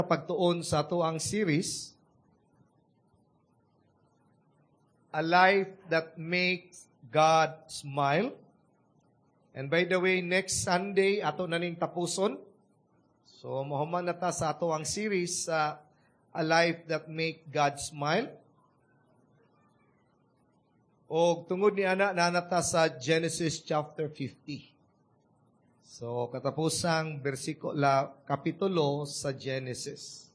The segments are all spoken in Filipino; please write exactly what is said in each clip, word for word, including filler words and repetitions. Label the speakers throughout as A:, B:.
A: pagtuon sa ato ang series, A Life That Makes God Smile. And by the way, next Sunday, ato na ning tapuson. So, mahuman na ta sa ato ang series sa A Life That Makes God Smile. O tungod ni ana, nanata sa Genesis chapter fifty. So, katapusang bersikulo, kapitulo sa Genesis.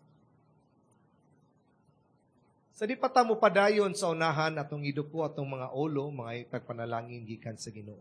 A: Sa di pa ta mo padayon sa unahan atong iduko atong mga ulo, mga itagpanalangin gikan sa Ginoo.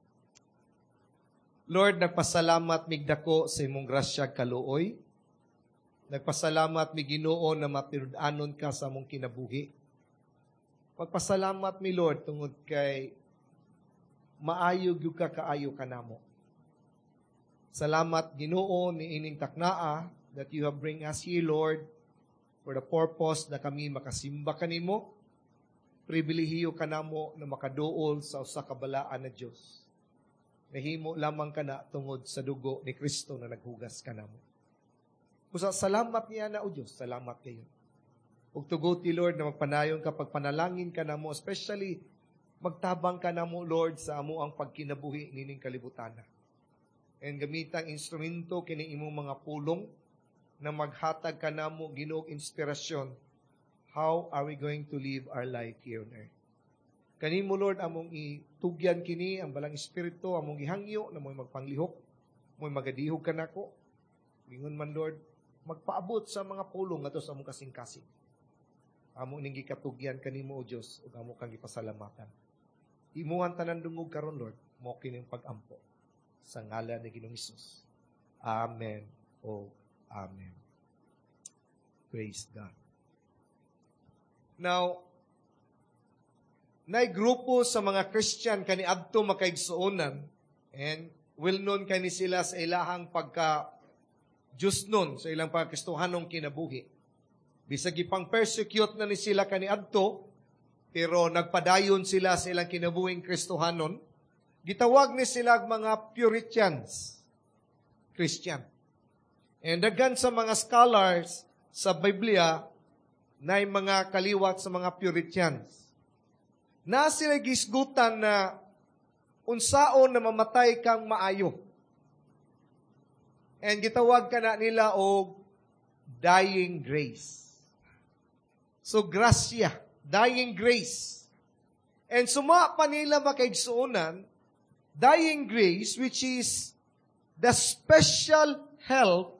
A: Lord, nagpasalamat migdako sa imong grasya kaluoy. Nagpasalamat mi Ginoo na matinud-anon ka sa among kinabuhi. Pagpasalamat mi Lord tungod kay maayo gyud ka kaayo kanamo. Salamat Ginoo ni ining taknaa that you have bring us here, Lord, for the purpose na kami makasimba kanimo. Pribilehiyo kanamo na makaduol sa usa ka balaan na Dios. Nahimo lamang kana tungod sa dugo ni Kristo na naghugas kanamo. Kusa salamat niya na o Dios, salamat kayo. Ug tugot ti Lord na magpanayon ka pagpanalangin kanamo, especially magtabang kanamo Lord sa amo ang pagkinabuhi nining kalibutan. And gamitang instrumento kini imong mga pulong na maghatag kanamo Ginoo inspirasyon. How are we going to live our life here on earth? Kanimo Lord among itugyan kini ang balang espiritu among gihangyo na mo'y magpanglihok, mo'y magadihog kanako. Ingon man Lord, magpaabot sa mga pulong ngadto sa among kasing-kasing. Amo ning gikatugyan kanimo o Dios ug amo kang gipasalamatan. Imuhan tanan dungog karon Lord, mo kining pag-ampo sa ngalan ni Ginoong Hesus. Amen. O amen. Praise God. Now, nay grupo sa mga Christian kani adto makaigsuonan, and well known kani sila sa ilahang pagka Diyos nun, sa ilang pagkristohanong kinabuhi. Bisag ipang persecute na ni sila kani adto, pero nagpadayon sila sa ilang kinabuhing Kristohanon. Gitawag ni sila mga Puritans, Christian. And daghan sa mga scholars sa Biblia na mga kaliwat sa mga Puritans. Na sila gisgutan na unsaon na mamatay kang maayo. And gitawag ka na nila o dying grace. So, grasya, dying grace. And suma pa nila makaigsuunan, dying grace, which is the special help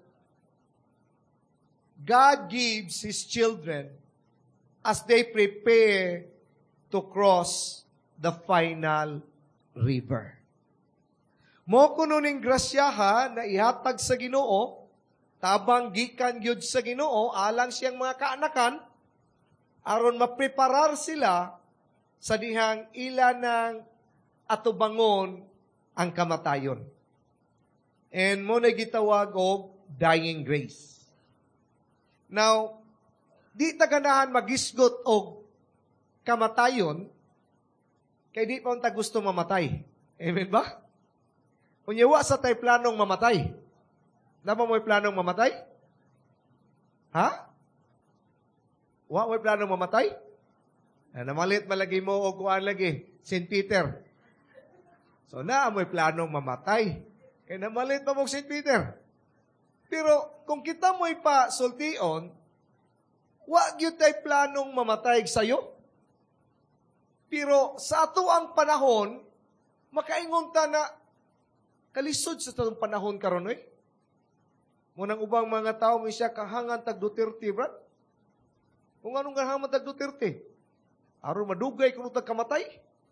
A: God gives His children as they prepare to cross the final river. Mo kuno ning grasyaha na ihatag sa Ginoo, tabang gikan gyud sa Ginoo alang siyang mga kaanakan, aron mapreparar sila sa dihang ila ng atubangon ang kamatayon. And mo na gitawag og dying grace. Now, di taganahan magisgot og kamatayon, kay di pa unta gusto mamatay. Amen ba? Kunyawa sa tay planong mamatay. Napa mo'y planong mamatay? Ha? Wa mo'y planong mamatay? Na namalit malagi mo o kuan lagi, Saint Peter. So na mo'y planong mamatay. Kaya namalit pa mo Saint Peter. Pero kung kita mo'y pa sultion, wa gyud tay planong mamatay sayo. Pero sa ato ang panahon, makaingon ta na kalisod sa itong panahon karon eh. Munang ubang mga tao may siya kahangan tag Duterte, brad. Kung anong kahangan tag Duterte? Aron madugay kuno tag kamatay.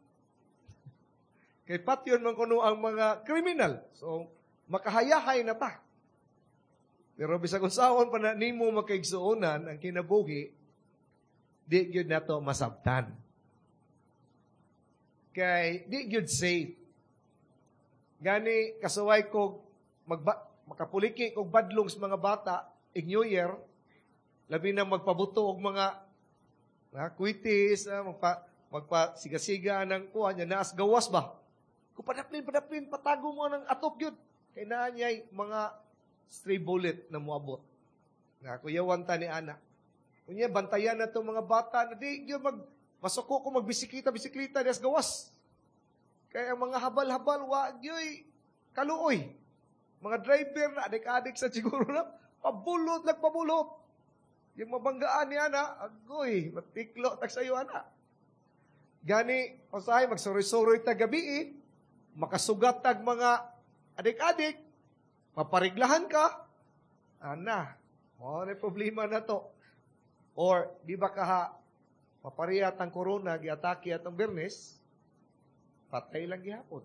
A: Kay patyon man kuno ang mga kriminal. So, makahayahay na ta. Pero bisag unsaon pa na nimo makaigsuonan ang kinabuhi, di gyud nato masabtan. Kay di gyud safe. Gani kasuway ko magba, makapuliki kog badlong sa mga bata ig New Year, labi na magpabuto og mga na kuitis, uh, magpa magpa siga-siga ng kuha niya naas gawas ba. Kung padaplin padaplin patago mo ng atop gyud kay naa niya mga stray bullet na moabot. Nga, kuyawan ta ni Ana. Kunya, bantayan na itong mga bata, na di, yun mag, masuko ko magbisikita-bisikita, des gawas. Kaya ang mga habal-habal, wag yoy, kaluoy. Mga driver na, adik-adik sa siguro na, pabulot, nagpabulot. Yung mabanggaan ni Ana, agoy, matiklo, tak sa'yo, Ana. Gani, usahay, magsuri-suri tag gabi, eh. Makasugat tag mga adik-adik, mapariglahan ka, Ana, mo na problema na to. Or, di ba kaha, papariyat ang corona, giatake atong Bernes, patay lang gihapon.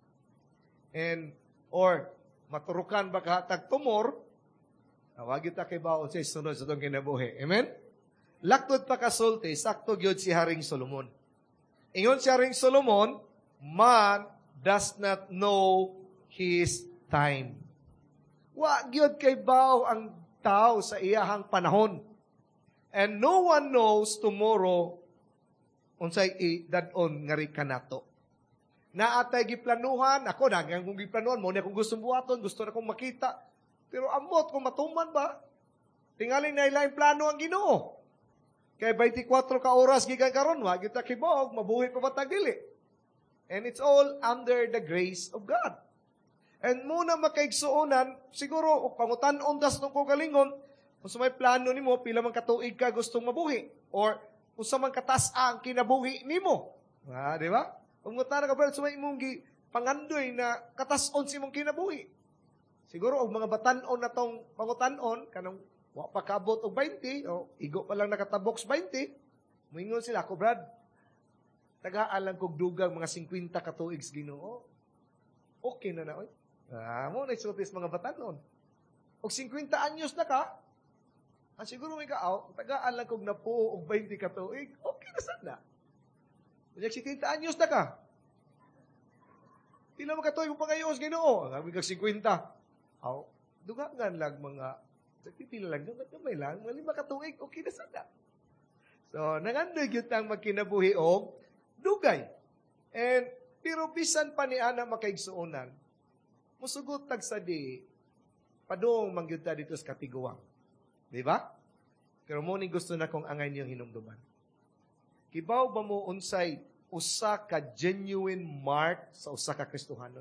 A: And, or, maturukan ba kaha tag tumor, awag ita kay baon sa sunod sa itong kinabuhi. Amen? Laktod pa kasulti, sakto gyud si Haring Solomon. Ingon si Haring Solomon, man does not know his time. Wa gyud kay bao ang tao sa iyahang panahon. And no one knows tomorrow unsay idadon ngari kanato. Naatay giplanuhan, ako dagang kung giplanuhan mo na kung gustong buhaton, gusto na kong makita. Pero amot kung matuman ba? Tingaling na ilaing plano ang Ginoo. Kay twenty-four ka oras gikan karon wa kita kibog mabuhi pa batag dili. And it's all under the grace of God. And muna makaigsuonan, siguro, o pangutan-on das nung kagalingon, kung sa may plano nimo, pila man katuig ka gustong mabuhi. Or, kung sa man katas ang kinabuhi nimo. Ah, di ba? Kung mutana ka ba, sa may imong pangandoy na katas-on si mong kinabuhi. Siguro, og mga batan-on na tong pangutan-on, kanang wa pa kabot og twenty, o igo pa lang nakatabox twenty, moingon sila, ako Brad, tagaan lang kog dugang mga fifty katuig sa Ginoo. Okay na na, oy. Ah, mo na isultis mga batanon. Og fifty anyos na ka, ang siguro may kaaw, tagaan lang kog napuo og twenty ka tuig, okay na sana. Kung sixty anyos na ka, pila mo ka tuig mo pangayos Ginoo, ang aming kag fifty. Aw, dugangan lang mga, pipila lang, gamay lang, mga lima ka tuig, okay na sana. So, nangandoy gyud tang magkinabuhi og dugay. And, pero bisan pa ni Ana makaigsuonan, musugot tag sa di, padong mangyud ta dito sa katiguang. Di ba? Pero mo ni gusto na kong angay niyong hinumduman. Kibaw ba mo unsay usa ka genuine mark sa usa ka Kristohanon?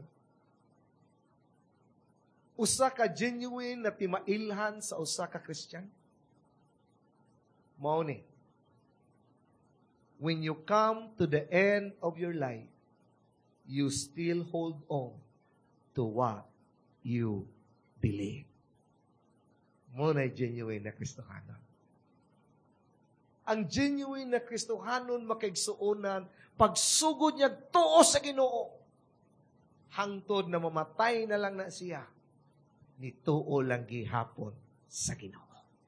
A: Usa ka genuine na timailhan sa usa ka Christian? Mao ni, when you come to the end of your life, you still hold on to what you believe. Mo na genuine na Kristohanon. Ang genuine na Kristohanon makaigsuonan, pagsugod niya tuo sa Ginoo, hangtod na mamatay na lang na siya, nituo lang gihapon sa Ginoo.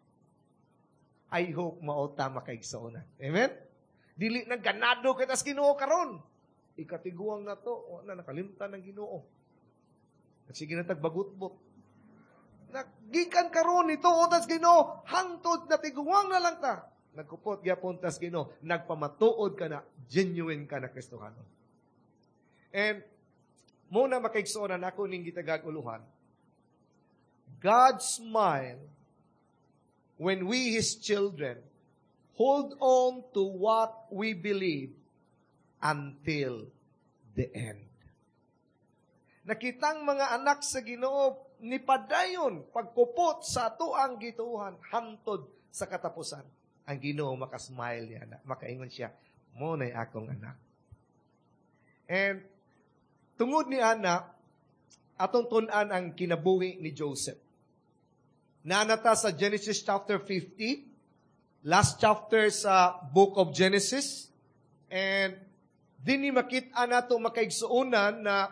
A: I hope maota makaigsuonan. Amen? Dili nang ganado kita sa Ginoo karon. Ikatiguang na to, o na nakalimtan ng Ginoo. At sige na tagbagutbot. Nagikan karon ito o tas Ginoo, hangtod na tiguang na lang ta. Nagkupot gyapon tas Ginoo, nagpamatuod ka na, genuine ka na Kristohanon. And muna makaigsuonan ako ning gitagag uluhan. God smile when we His children hold on to what we believe until the end. Nakitang mga anak sa Ginoo ni padayon pagkupot sa ato ang gituhan hantod sa katapusan. Ang Ginoo makasmile niya na makaingon siya, mo na'y akong anak. And tungod ni Ana, atong tun-an ang kinabuhi ni Joseph. Naanata sa Genesis chapter fifty, last chapter sa book of Genesis, and dini makita nato makaigsuonan na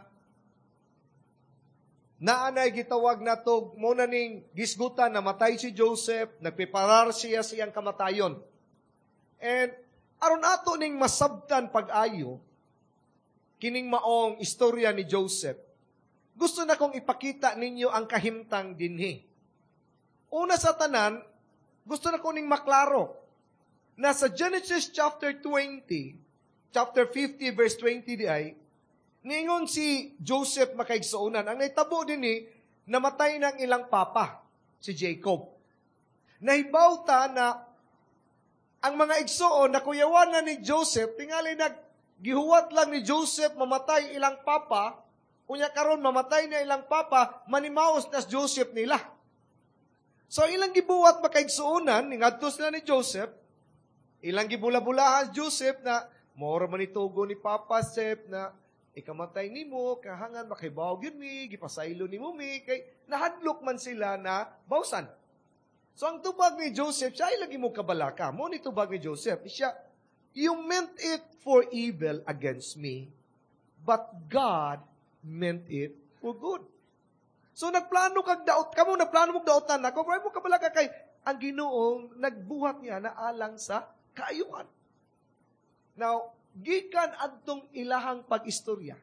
A: naanay gitawag nato muna ning gisgutan na matay si Joseph, nagpreparar siya siyang kamatayon. And aron ato ning masabtan pag-ayo kining maong istorya ni Joseph, gusto na kong ipakita ninyo ang kahimtang dinhi. Una sa tanan, gusto na ko ning maklaro na sa Genesis chapter twenty, chapter fifty verse twenty di ay, ningon si Joseph makaigsuonan. Ang naitabo din ni, namatay ng ilang papa, si Jacob. Nahibaw ta na ang mga igsoon na kuyawan na ni Joseph, tingali naggihuwat lang ni Joseph, mamatay ilang papa, kunya karon mamatay na ilang papa, manimaos na Joseph nila. So ilang gibuwat makaigsuonan, ningadto sila ni Joseph, ilang gibula-bulahan Joseph na, mora man itugo ni Papa Sep na, ikamatay ni mo, kahangan makibaw yun mi, gipasaylo ni mo mi, kay nahadlok man sila na bawsan. So ang tubag ni Joseph, siya ay lagi mo kabalaka. Mo ni tubag ni Joseph, siya, you meant it for evil against me, but God meant it for good. So nagplano kag daot, kamo nagplano mo daotan ako, pero mo kabalaka kay, ang Ginoong nagbuhat niya na alang sa kaayuhan. Now, gikan adtong ilahang pag-istorya,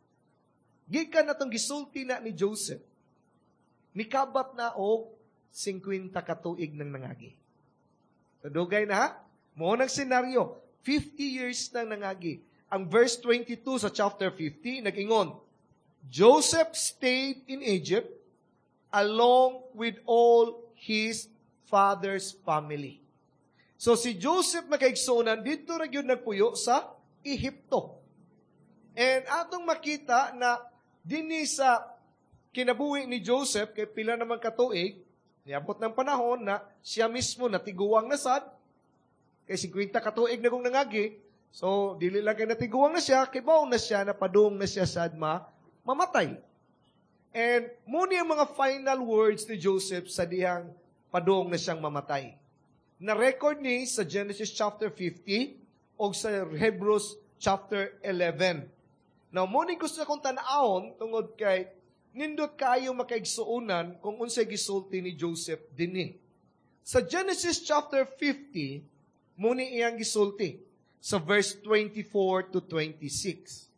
A: gikan atong gisulti na ni Joseph, nikabat na og singkwenta katuig ng nangagi. Kadugay na ha? Mo nang senaryo, fifty years nang nangagi. Ang verse twenty-two sa chapter fifty, nag-ingon, Joseph stayed in Egypt along with all his father's family. So si Joseph makaigsunan, dito ra gyud nagpuyo sa Ehipto. And atong makita na dinhi sa kinabuhi ni Joseph, kay pila naman katuig, niabot ng panahon na siya mismo natiguang na sad, kay singkwenta katuig na kong nangagi, so dili lang kay natiguang na siya, kay baon na siya, napadung na siya sad ma, mamatay. And muni ang mga final words ni Joseph sa dihang padung na siyang mamatay. Na-record ni sa Genesis chapter fifty o sa Hebrews chapter eleven. Now, muni gusto akong tanaon tungod kay nindot kayo makaigsuunan kung unsay gisulti ni Joseph dinhi. Sa Genesis chapter fifty, muni iyang gisulti sa verse twenty-four to twenty-six.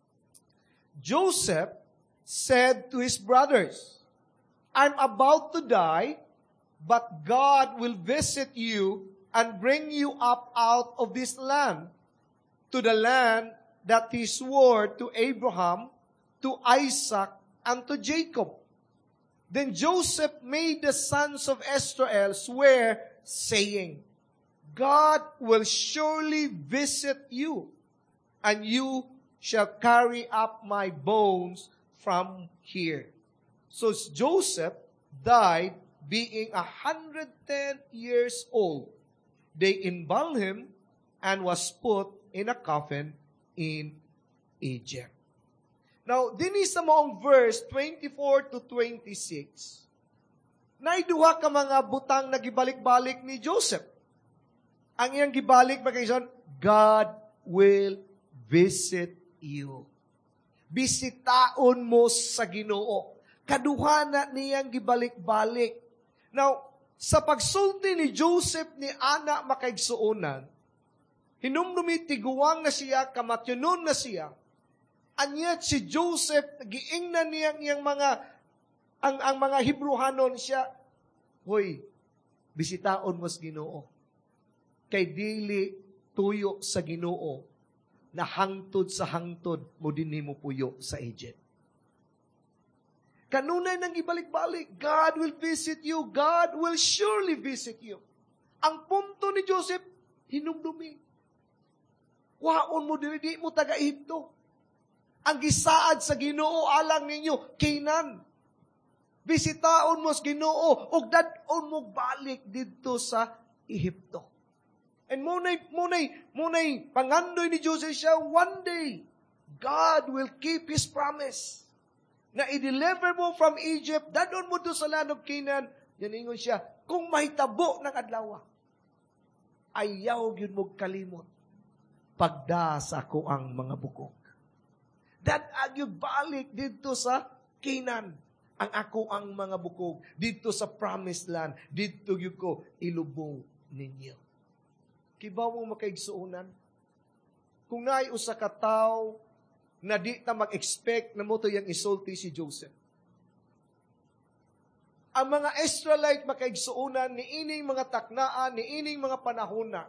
A: Joseph said to his brothers, I'm about to die, but God will visit you and bring you up out of this land to the land that he swore to Abraham, to Isaac, and to Jacob. Then Joseph made the sons of Israel swear, saying, God will surely visit you, and you shall carry up my bones from here. So Joseph died being a hundred ten years old. They embalmed him and was put in a coffin in Egypt. Now, dinhi sa maong verse twenty-four to twenty-six, naiduha ka mga butang na gibalik-balik ni Joseph. Ang iyang gibalik, magkaison, God will visit you. Bisitaon mo sa Ginoo. Kaduha na niyang gibalik-balik. Now, sa pagsulti ni Joseph ni Ana makaigsuonan, hinumdumi tiguang na siya, kamatyonon na siya, anyat si Joseph, giingnan niyang iyang mga, ang, ang mga Hebrehanon siya, hoy, bisitaon mo sa Ginoo. Kay dili tuyo sa Ginoo, na hangtod sa hangtod mo din mo puyo sa Egypt. Kanunay nang ibalik-balik, God will visit you. God will surely visit you. Ang punto ni Joseph, hinumdumi. Waon mo dili, di mo taga-Ehipto. Ang gisaad sa Ginoo alang ninyo, Canaan. Bisitaon mo sa Ginoo, ug dadon mo balik dito sa Ehipto. And munay, munay, munay, pangandoy ni Joseph siya, one day, God will keep His promise. Na i-deliver mo from Egypt, dadon mo doon sa land of Canaan, yan ingon siya, kung mahitabo ng adlaw, ayaw yun mo kalimot, pagdasa ko ang mga bukog. Dad agyog balik dito sa Canaan, ang ako ang mga bukog, dito sa promised land, dito yun ko ilubong ninyo. Kibaw mo makaigsuunan? Kung naay usa ka tawo na di ta mag-expect na mo to yung isulti si Joseph. Ang mga Israelite makaigsuunan ni ining mga taknaan, ni ining mga panahona.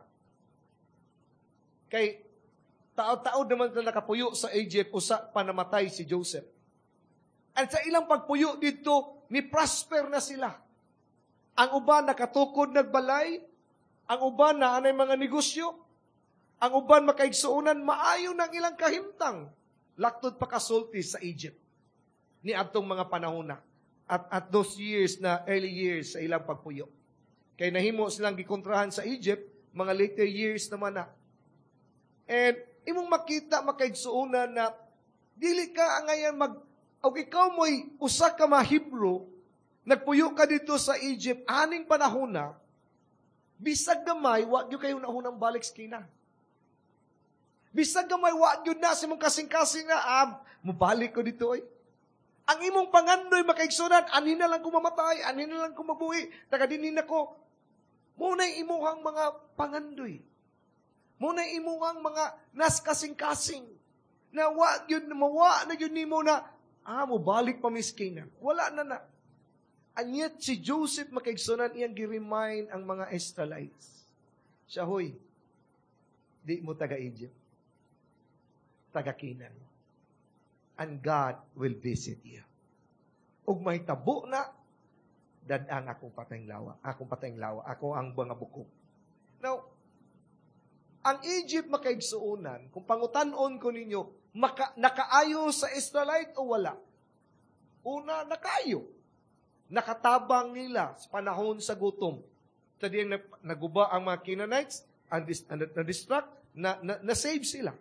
A: Kay tao-tao naman na nakapuyo sa Egypt, usa panamatay si Joseph. At sa ilang pagpuyo dito, ni prosper na sila. Ang uban nakatukod nagbalay, ang uban na anay mga negosyo, ang uban makaigsuunan maayo ng ilang kahimtang. Laktod pa kasulti sa Egypt ni adtong mga panahon na. At at those years na early years sa ilang pagpuyo. Kay nahimo silang gikontrahan sa Egypt, mga later years naman na. And imong makita makaigsuunan na dili ka ngayon mag o ikaw mo'y usa ka mga Hebrew, nagpuyo ka dito sa Egypt, aning panahon na, bisag gamay, wag yun kayo nahunang balik sa Canaan. Bisag gamay, wag yun na, si mong kasing-kasing na, ah, mubalik ko dito ay. Ang imong pangandoy makaigsunan, anin na lang ko mamatay, anin na lang ko mabuhi, tagadinin ako. Muna'y imuhang mga pangandoy. Muna'y imuhang mga nas kasing-kasing, na wag yun, mawa na yun ni mo na, ah, mubalik pa miskinan. Wala na na. And yet, si Joseph makaigsunan, iyang gi-remind ang mga Israelites. Siya, hoy, di mo taga-Egypt. Taga-Canaan. And God will visit you. Ug may tabo na, dadang akong patayng lawa. Akong patayng lawa. Ako ang mga buko. Now, ang Egypt makaigsuunan, kung pangutan-on ko ninyo, Maka, nakaayo sa Israelite o wala? Una, nakaayo. Nakatabang nila sa panahon sa gutom. Tadiyang naguba ang mga Canaanites, and na-distract, na, na, na-save sila.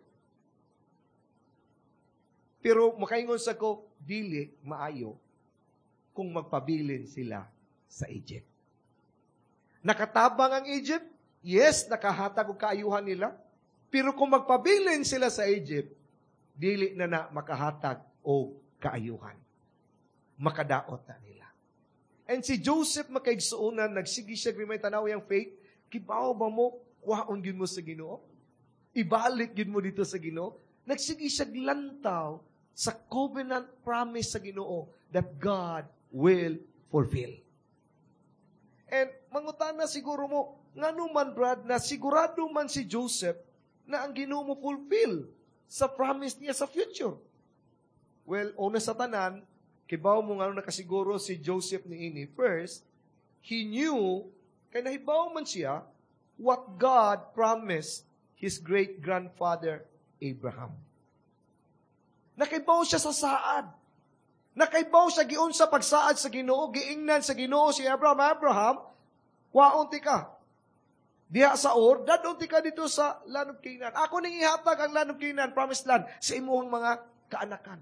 A: Pero makaingon sa ko, dili, maayo, kung magpabilin sila sa Egypt. Nakatabang ang Egypt? Yes, nakahatag o kaayuhan nila. Pero kung magpabilin sila sa Egypt, dili na na makahatag o kaayuhan. Makadaot na nila. And si Joseph makaigsuunan, nagsigi siya grimay tanaw yung faith, kibaw ba mo, kuhaon yun mo sa Ginoo? Ibalik yun mo dito sa Ginoo? Nagsigi siya lantaw sa covenant promise sa Ginoo that God will fulfill. And mangutana siguro mo, nga naman Brad, na sigurado man si Joseph na ang Ginoo mo fulfill sa promise niya sa future. Well, una sa tanan, kibaw mo nga nakasiguro si Joseph ni ini. First, he knew, kaya nahibaw man siya, what God promised his great-grandfather Abraham. Nakaibaw siya sa saad. Nakaibaw siya giun sa pagsaad sa Ginoo, giingnan sa Ginoo si Abraham. Abraham, waon ti ka. Diha sa Ur, dadon ti ka dito sa land of Canaan. Ako ning ihatag ang land of Canaan, promised land, sa imuhang mga kaanakan.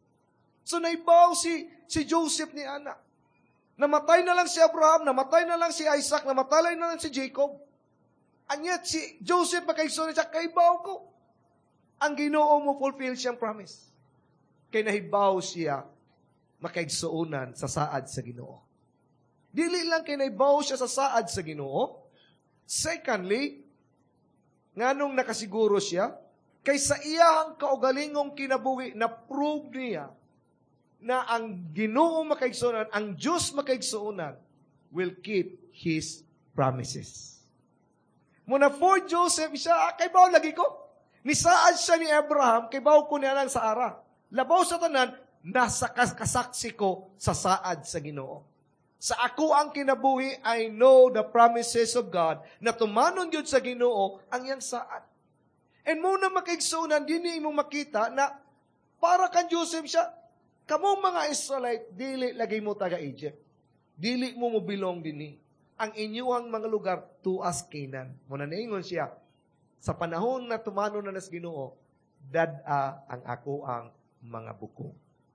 A: So naibaw si si Joseph ni Ana. Namatay na lang si Abraham, namatay na lang si Isaac, namatay na lang si Jacob. And yet si Joseph makaigsuon siya, kaibaw ko. Ang Ginoo mo fulfill siyang promise. Kay nahibaw siya makaigsuonan sa saad sa Ginoo. Dili lang kay nahibaw siya sa saad sa Ginoo. Secondly, nganong nakasiguro siya, kay sa iyang kaugalingong kinabuhi, na prove niya na ang Ginoo makaigsuonan, ang Diyos makaigsuonan, will keep His promises. Muna for Joseph, siya, ah, kay baw lagi ko. Nisaad siya ni Abraham, kay baw ko niya lang sa ara. Labaw sa tanan, nasa kasaksi ko sa saad sa Ginoo. Sa ako ang kinabuhi, I know the promises of God na tumanon yun sa Ginoo ang iyang saad. And muna makaigsunan, din imong makita na para kan Joseph siya, kamong mga Israelite, dili lagay mo taga-Egypt. Dili mo mo bilong din ang inyuhang mga lugar to us Canaan. Muna naingon siya, sa panahon na tumanon na nas Ginoo, dad-a ang ako ang mga buko.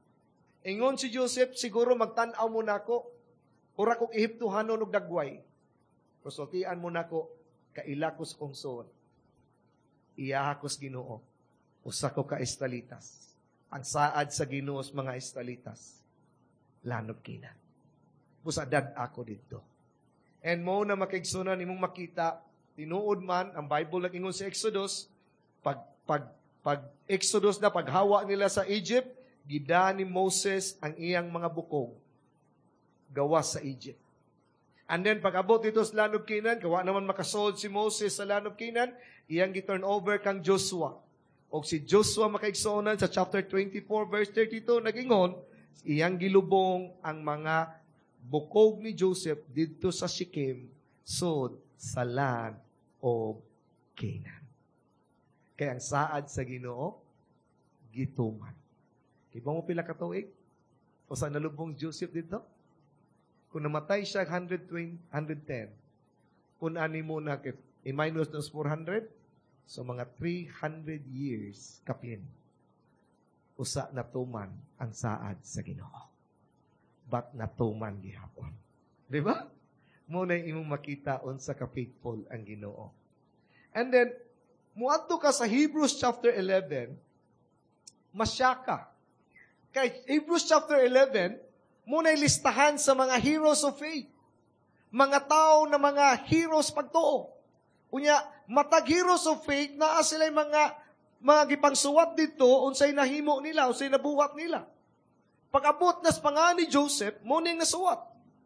A: Ingon si Joseph, siguro magtanaw mo na ako, ura kong Ehiptohanon og dagway. Kusultian mo na ko, kaila ko sa kongson. Iyaha ko sa Ginoo. Usa ko ka Israelitas. Ang saad sa Ginoo sa mga Israelitas. Land of Canaan. Pusadad ako dito. And mo na makaigsunan imong makita, tinuod man, ang Bible nag-ingon sa Exodus, pag, pag, pag Exodus na, paghawa nila sa Egypt, gida ni Moses ang iyang mga bukog gawas sa Egypt. And then, pag-abot dito sa land of Canaan, kawa naman makasold si Moses sa land of Canaan, iyang gi-turn over kang Joshua. O si Joshua makaigsuonan sa chapter twenty-four, verse thirty-two, nag-ingon, iyang gilubong ang mga bukog ni Joseph dito sa Shechem, sod sa land of Canaan. Kaya ang saad sa Ginoo, gituman. Iba mo pila ka tuig? O sa nalubong Joseph dito? Kung namatay siya one hundred twenty, one hundred ten, kung ani mo na, i-minus ng four hundred, so mga three hundred years kapin. Usa natuman ang saad sa Ginoo. But natuman gihapon. Di ba? Muna imong makita unsa ka faithful ang Ginoo. And then, muadto ka sa Hebrews chapter eleven, masyaka. Kay Hebrews chapter eleven, muna listahan sa mga heroes of faith. Mga tao na mga heroes pagtuo. Unya, matag heroes of faith, naa sila mga mga gipangsuwat dito, unsay nahimo nila, unsay nabuhat nila. Pag-abot nas pangan ni Joseph, muning nasuwat.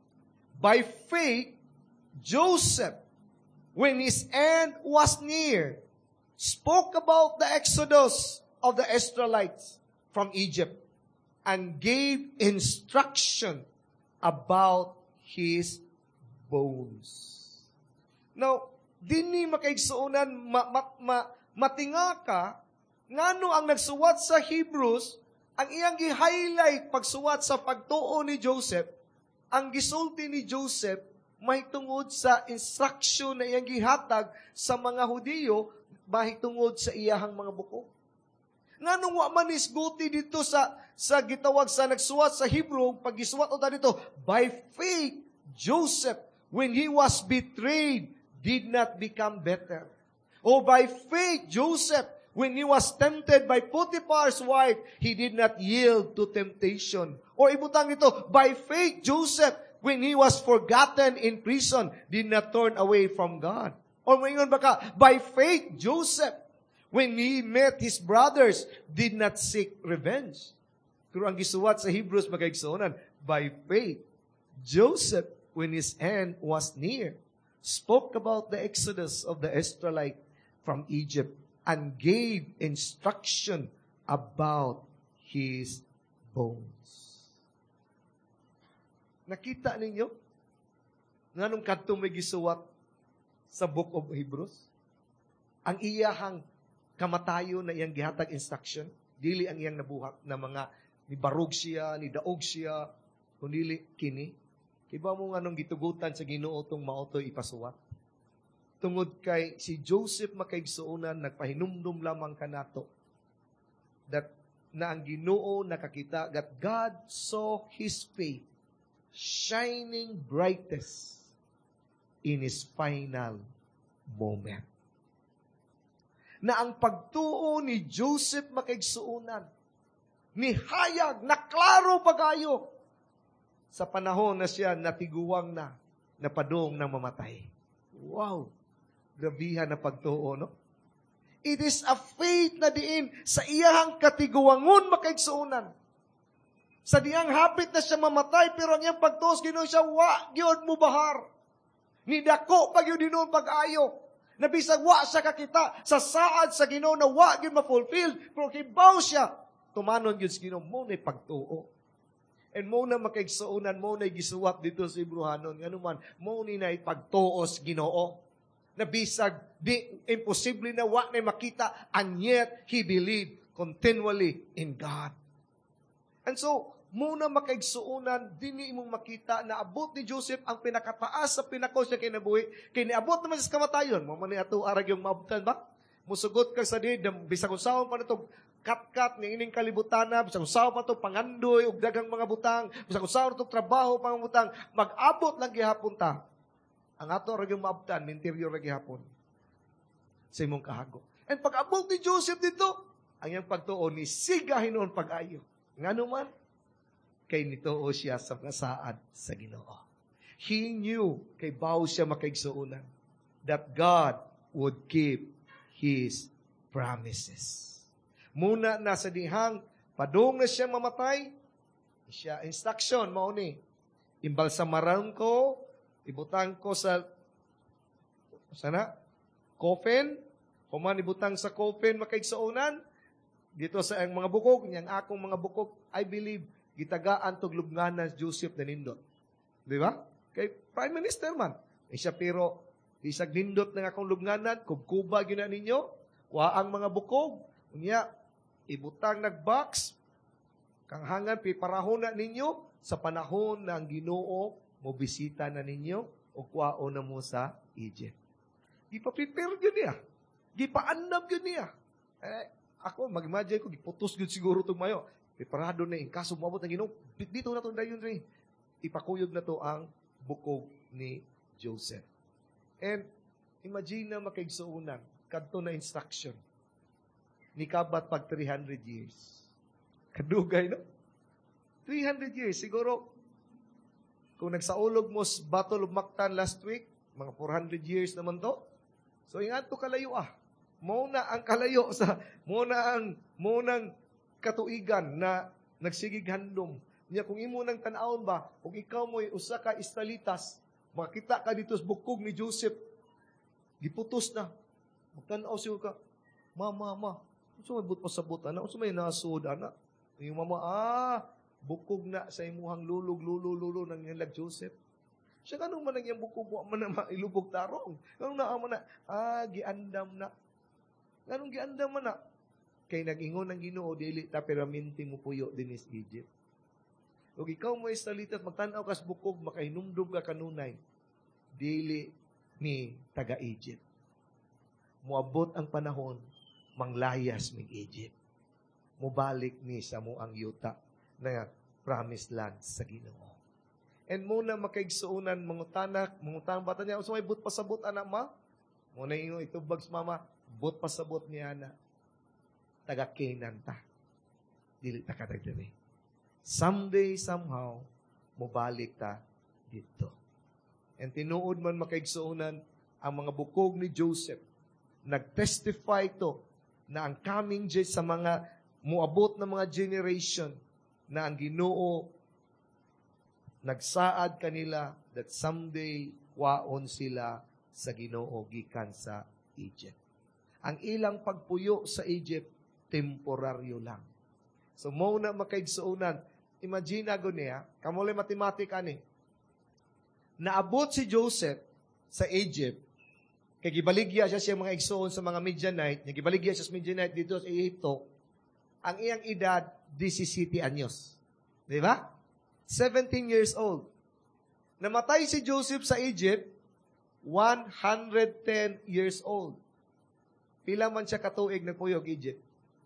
A: By faith, Joseph, when his end was near, spoke about the exodus of the Israelites from Egypt and gave instruction about his bones. Now, dini makaigsuunan ma, ma, ma, matinga ka, ngano ang nagsuwat sa Hebrews, ang iyang gi-highlight pagsuwat sa pagtuo ni Joseph, ang gisulti ni Joseph, mahitungod sa instruction na iyang gihatag sa mga Hudiyo, mahitungod sa iyahang mga buko. Nganong wa man isguti dito sa sa gitawag sa nagsuwat sa Hebrew, pag gisuwat o dito, by faith, Joseph, when he was betrayed, did not become better. O by faith, Joseph, when he was tempted by Potiphar's wife, he did not yield to temptation. Or ibutang ito, by faith, Joseph, when he was forgotten in prison, did not turn away from God. Or mayon baka, by faith, Joseph, when he met his brothers, did not seek revenge. Pero ang gisuwat sa Hebrews magkaigsuonan, by faith, Joseph, when his end was near, spoke about the exodus of the Israelites from Egypt and gave instruction about his bones. Nakita ninyo? Nganong kadtong may gisuwat sa Book of Hebrews? Ang iyahang kamatayo na iyang gihatag instruction, dili ang iyang nabuhat na mga ni barug siya, ni daog siya, kundi kini. Kiba mo nga nung gitugutan sa Ginoo tong maotoy ipasuwat. Tungod kay si Joseph makaigsuonan, nagpahinumdum lamang kanato that na ang Ginoo nakakita that God saw his faith shining brightest in his final moment. Na ang pagtuo ni Joseph makaigsuonan, ni hayag, na klaro pagayo, sa panahon na siya natiguang na, napadong ng mamatay. Wow! Grabihan na pagtuo, no? It is a faith na diin sa iyahang katiguangon makaigsuonan. Sa diyang hapit na siya mamatay, pero ang iyang pagtuos, Ginoo siya, wa, gyud mo bahar. Ni dako pag yun dinon pag-ayo. Nabisag wa siya kakita sa saad sa Ginoo na wa gyud ma-fulfill, pero kibaw siya, tumanon gyud sa Ginoo, mo na pagtuo. And mo na makaigsuonan, mo na gisuwat dito sa Ibruhanon, nga naman, mo ni na ipagtuos Ginoo. Nabisag, di, imposible na wa na makita, and yet, he believed continually in God. And so, muna makaigsuunan, dini imong makita na abot ni Joseph ang pinakataas sa pinako siya kinabuhi. Kaya niabot naman sa kamatayon. Mamani ato arag yung mabutan ba? Musugot ka sa di, bisag usawan pa na ito, kat-kat ng ining kalibutana, bisag usawan pa ito, pangandoy, ug dagang mga butang, bisag usawan ito, trabaho, pang butang, mag-abot lang gihapon ta. Ang ato arag yung mabutan, minterior na gihapon sa imong kahago. And pag-abot ni Joseph dito, ang iyang pagtuon ni siga hinuon pag-ayo. Nga naman, kay nitoo siya sa kasaad sa Ginoo. He knew, kay bawo siya makaigsuunan, that God would keep His promises. Muna nasa dihang, padung na siya mamatay, siya instruction, mauni, imbalsamaran ko, ibutang ko sa, sana, coffin, kuman ibutang sa coffin makaigsuunan, dito sa ang mga bukog, niyang akong mga bukog, I believe, gitagaan tog lubnganan Joseph na nindot. Di ba? Kay Prime Minister man. Eh siya pero, isag nindot na akong lubnganan, kubkuba yun na ninyo, kuha ang mga bukog, unya, ibutang nag-box, kang hangan, piparahon na ninyo, sa panahon na ang Ginoo, mobisita na ninyo, o kuwao na mo sa Egypt. Gipa-prepare yun niya. Gipa-andam yun niya. Eh, ako, mag-imagine ko, giputos yun siguro itong mayo. Preparado na yung kaso, mabot na Ginoo, dito na ito na yun rin. Ipakuyog na to ang bukog ni Joseph. And, imagine na makaigsuunan, kadto na instruction. Nikabat pag three hundred years. Kadugay, no? three hundred years, siguro, kung nagsaulog mo sa Battle of Mactan last week, mga four hundred years naman to. So, ingat to kalayo ah. Muna ang kalayo sa, muna ang, munang katuigan na nagsigig handom. Niya, kung imo nang tanawon ba, kung ikaw mo'y usa ka Israelitas, makita ka dito sa bukog ni Joseph, giputos na. Magtanaw siya ka, mama, mama, unsa may but pasabot, ana? Unsa may nasud, ana? Yung mama, ah, bukog na sa imuhang lulog, lulog, lulog ng nilag Joseph. Siya kanong man ang bukog mo, man na mailubog tarong. Kanong naaman na, ah, giandam na. Kanong giandam man na. Kay nag-ingon ng Ginoo, dili ta piraminti mo puyo din is Egypt. Ug ikaw mo Israelitas, magtanaw kas bukog, makahinumdum ka kanunay. Dili ni taga-Egypt. Muabot ang panahon, manglayas ng Egypt. Mubalik ni sa mo ang yuta na promised land sa Ginoo. And muna makaigsuunan mangutanak, mangutang bata niya, so may but pasabot anak ma? Muna yung itubag sa mama, but pasabot niya na taga Canaan ta. Dili ta kadagdiri. Someday, somehow, mubalik ta dito. And tinuod man makaigsuunan ang mga bukog ni Joseph. Nag-testify to na ang coming day sa mga muabot na mga generation na ang Ginoo nagsaad kanila that someday waon sila sa Ginoo gikan sa Egypt. Ang ilang pagpuyo sa Egypt, temporaryo lang. So, mo na makaigsuunan, imagine ako niya, kamuli matematika ni, naabot si Joseph sa Egypt, kay gibaligya siya siya mga igsuon sa mga Midianite, gibaligya siya sa Midianite dito sa Egypto, ang iyang edad, seventeen anyos. Di ba? seventeen years old. Namatay si Joseph sa Egypt, one hundred ten years old. Pila man siya katuig nagpuyog Egypt?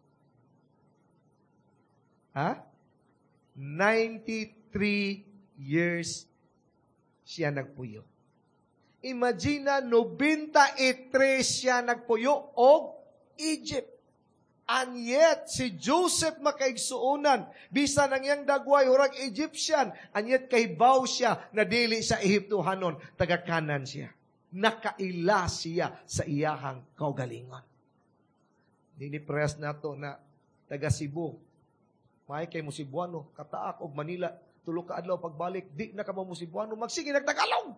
A: Ha? ninety-three years siya nagpuyo. Imagine na, ninety-three siya nagpuyo og Egypt. And yet, si Joseph makaigsuunan, bisan ang iyang dagway, hurag Egyptian, and yet kaybaw siya na dili sa Ehiptohanon, taga-kanan siya. Nakaila siya sa iyahang kaugalingon. Dinipress na to na taga Cebu. May kay Musibuano, Kataak og Manila, tulo ka adlaw pagbalik, di na ka mo Musibuano, magsige nagtagalog.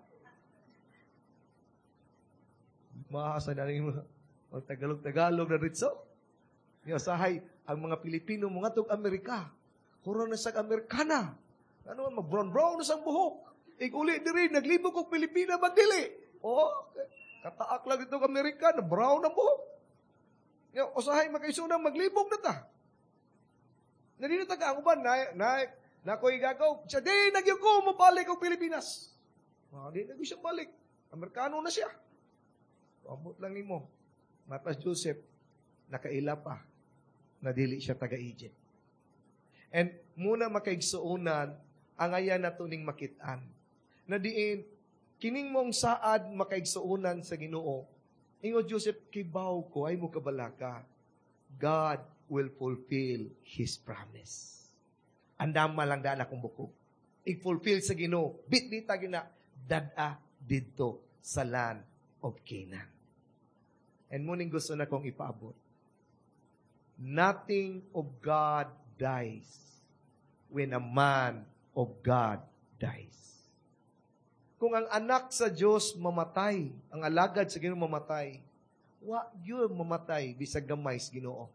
A: Maasa na rin mo, Tagalog-Tagalog na ritso. Yung sahay, ang mga Pilipino, mga tog Amerika, huro na sa Amerikana. Ano man, mag-brown-brown na sa buhok. Ig-uli di rin, naglibog kong Pilipina, magdili. O, kataak lang itong Amerika, na brown ang buhok. Yung usahay, magkaisunang maglibog na ta. Na di na taga, ako ba, na, na, na ako'y gagaw, siya, di, nagyo ko, mabalik ang Pilipinas. O, di, nagyo siya balik. Amerikano na siya. Pabot lang ni mo. Matas Joseph, nakaila pa na dili siya taga-Egypt. And muna makaigsuunan ang ayan na tuning makitaan. Na diin, kining mong saad makaigsuunan sa Ginoo. Ingo Joseph, kibaw ko ay mo kabalaka. God will fulfill His promise. Andama lang daan akong bukog. I-fulfill sa Ginoo. Bit di tagina, dada dito sa land of Canaan. And muning gusto na kong ipaabot. Nothing of God dies when a man of God dies. Kung ang anak sa Diyos mamatay, ang alagad sa Ginoo mamatay, wa yun mamatay bisag gamay sa Ginoo.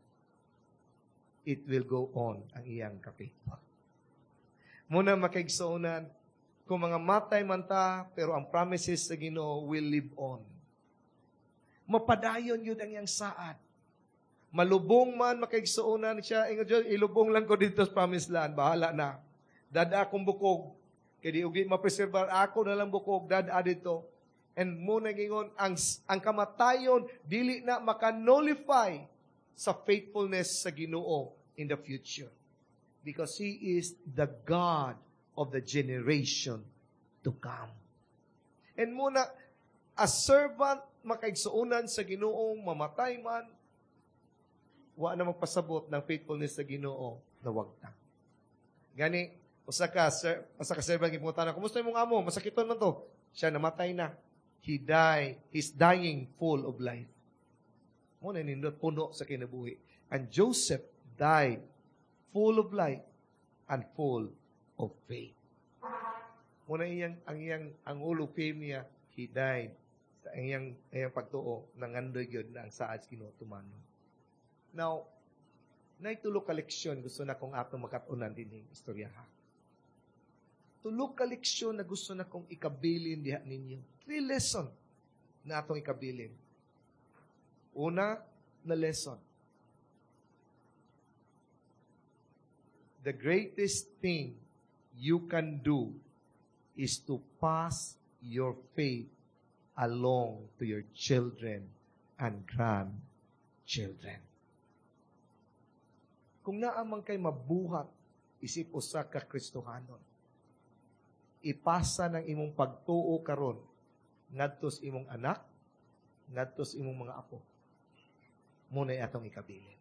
A: It will go on ang iyang kapitbahay. Muna makaigsuunan, kung mga matay man ta, pero ang promises sa Ginoo will live on. Mapadayon yun ang iyang saad. Malubong man, makaigsuunan siya, ingo Diyos, ilubong lang ko dito sa promised land, bahala na. Dada akong bukog, kaya di ugi mapreserbar ako na lang bukog, dada dito. And muna gingon, ang, ang kamatayon, dili na makanullify sa faithfulness sa Ginoo in the future. Because He is the God of the generation to come. And muna, as servant, makaigsuunan sa Ginoong mamatay man, wa na magpasabot ng faithfulness sa Ginoo na wagtang. Gani, usa ka, sir, usa ka servant, ipunta na, kumusta yung amo? Masakiton man to. Siya namatay na. He died. He's dying full of life. Muna nindot, puno sa kinabuhi. And Joseph died full of life and full of faith. Muna iyang, ang iyang, ang ulo fame niya, he died. Sa iyang, iyang pagtuo, nangandoy yun na ang saad sa Ginoo tumano. Now, naitulo ka leksyon, gusto na kong atong makatunan din yung istorya ha. Tulo ka leksyon na gusto na kong ikabilin diha ninyo. Three lesson na atong ikabilin. Una na lesson. The greatest thing you can do is to pass your faith along to your children and grandchildren. Kung naamang kay mabuhat, isip usa ka Kristohanon, ipasa ng imong pagtuo karon ngadto sa imong anak, ngadto sa imong mga apo. Muna atong ikabilin.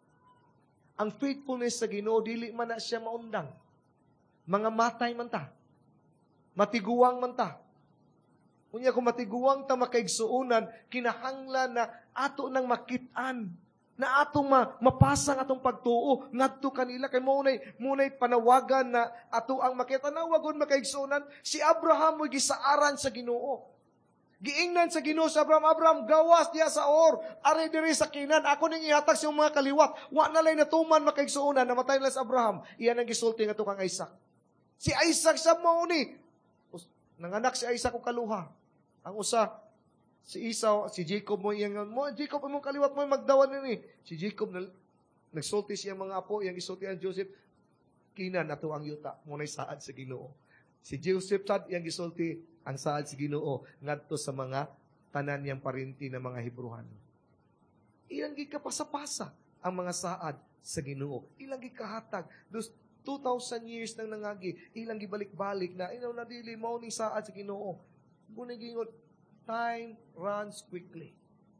A: Ang faithfulness sa Ginoo dili man na siya maundang. Mga matay man ta. Matiguang man ta. Unya kung matiguang ta makaigsuunan, kinahanglan na ato nang makitaan, na atong ma, mapasang atong pagtuo ngadto kanila kay munay munay panawagan na ato ang makita na wagon makaigsuunan. Si Abraham mo'y gisaaran sa Ginoo. Giingnan sa Ginoo sa Abraham, Abraham, gawas diya sa Or, ari diri sa Kinan, ako ning ihatag sa mga kaliwat. Wa na lay natuman makaigsuunan, namatay na sa Abraham. Iyan ang gisulti nga kang Isaac. Si Isaac sa mao ni. Nanganak si Isaac og kaluha. Ang usa si Esau, si Jacob mo iyang mo, Jacob imong kaliwat mo magdawan ni. Si Jacob na nagsulti siya mga apo, iyang gisulti ang Joseph. Kinan ato ang yuta, mo nay saad sa Ginoo. Si Joseph sad iyang gisulti ang saad sa Ginoo ngadto sa mga tanan niyang parinti ng mga Hebreano. Ilang gikapasa-pasa ang mga saad sa Ginoo. Ilang gikahatag. Dos two thousand years nang nangagi, ilang gibalik-balik na inaw na dili mao ning saad sa Ginoo. Muna gingon, time runs quickly.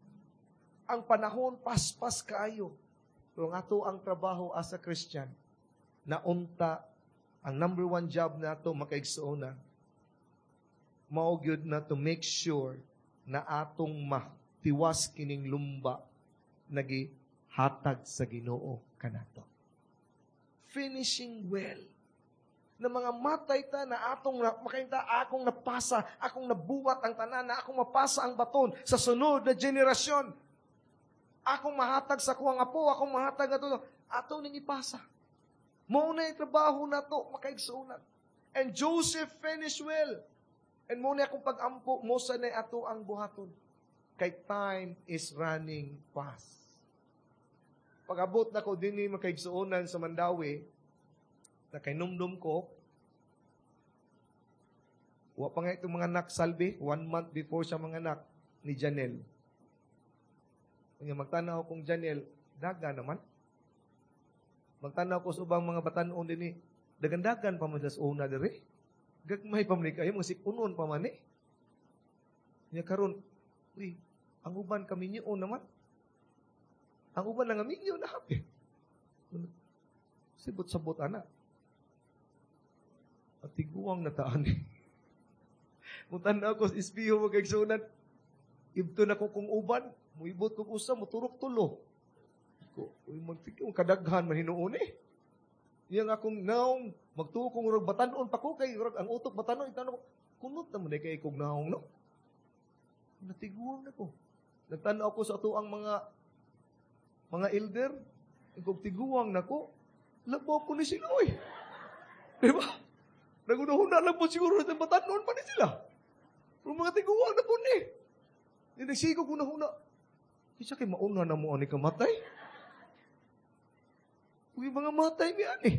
A: Ang panahon paspas kaayo. Pero nga to ang trabaho as a Christian na unta ang number one job nato makaigsuona mao gyud na to make sure na atong matiwas kining lumba nagi hatag sa Ginoo kanato. Finishing well. Na mga matay ta na atong makainta akong napasa, akong nabuwat ang tanan, na akong mapasa ang baton sa sunod na generasyon. Akong mahatag sa kuwang apo, akong mahatag ato, atong ning ipasa. Mao na yung trabaho nato makaigsuunan. And Joseph finished well. And muna akong pag-ampo, mo sa na ato ang buhaton. Kay time is running fast. Pag-abot na ko din ni makaigsuunan sa Mandawi, na kainumdum ko, wa pa nga itong mga anak salbi, one month before sa mga anak ni Janelle. Kung magtanaw kong Janelle, daga naman. Magtanaw ko sa ubang mga batanon din eh, dagan-dagan pa man sa una diri. Gagmay pa man kayo, mga sipunon pa man eh. Niya karon, uy, ang uban kami niyo naman. Ang uban lang kami niyo na happy. Sibot-sabot anak. At tiguang na taan eh. Mutan na ako sa ispiho magkagsunan. Ibto na ko kung uban. Muibot ko usa, muturok tulo. Uy, magtikong kadaghan man hinuon eh. Yang akong naong, magtuo kong urag batanon pa ko, kay urag ang utok batanon, itanong ko, kunot naman eh kay kong naong, no? Natiguang na ko. Nagtanaw ako sa ato ang mga mga elder, kung tiguang na ko, labaw ko ni Sinoy. Diba? Nagunahuna lang po siguro ng batanon pa ni sila. Pero mga tiguang na po ni. Hindi nagsigo gunahuna. Isa kay mauna na mo ani kamatay. Uy, mga matay mi ani.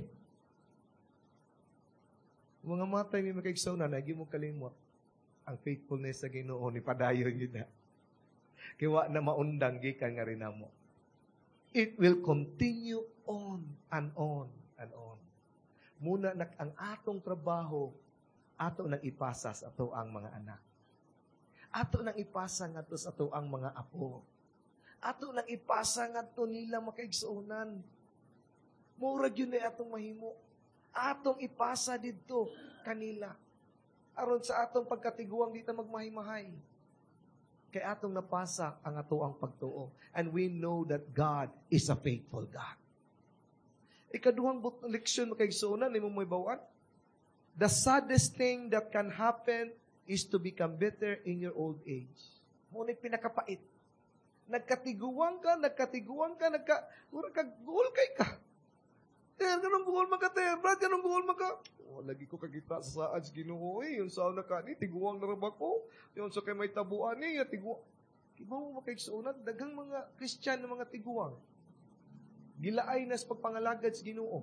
A: Mga matay mi makigsaw na, nagi mo kalimot. Ang faithfulness sa Ginoo ni padayon yun na. Kiwa na maundang gikan nga rin mo. It will continue on and on and on. Muna nak ang atong trabaho, ato nang ipasa sa ato ang mga anak. Ato nang ipasa nga to sa ato ang mga apo. Ato nang ipasa nga to nila makaigsuonan. Murag yun na atong mahimo. Atong ipasa dito kanila. Aron sa atong pagkatiguang dito magmahimahay. Kay atong napasa ang ato ang pagtuo. And we know that God is a faithful God. Ikaduhang leksyon makaigsuonan, ni mo may bawaan. The saddest thing that can happen is to become bitter in your old age. Ngunit pinakapait. Nagkatiguan ka, nagkatiguan ka, nagka, ura ka, guhol kay ka. Ter, ganun guhol maka, ter, Brad, ganun guhol maka. Oh, lagi ko kagita sa saan sa Ginoo, eh, yun sa na ka ni, tiguang na raba ko. Yun sa kay may tabuan ni, tiguang. Iba mo makaigsuonan, daghang mga Christian na mga tiguang. Gilaay na sa pagpangalagad sa Ginoo.